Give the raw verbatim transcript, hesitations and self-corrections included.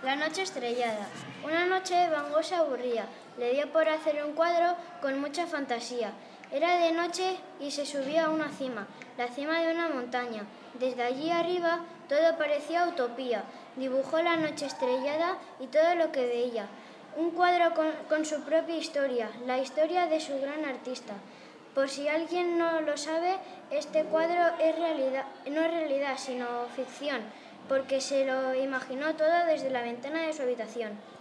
La noche estrellada. Una noche Van Gogh se aburría. Le dio por hacer un cuadro con mucha fantasía. Era de noche y se subía a una cima, la cima de una montaña. Desde allí arriba todo parecía utopía. Dibujó la noche estrellada y todo lo que veía. Un cuadro con, con su propia historia, la historia de su gran artista. Por si alguien no lo sabe, este cuadro es realidad, no es realidad, sino ficción, porque se lo imaginó todo desde la ventana de su habitación.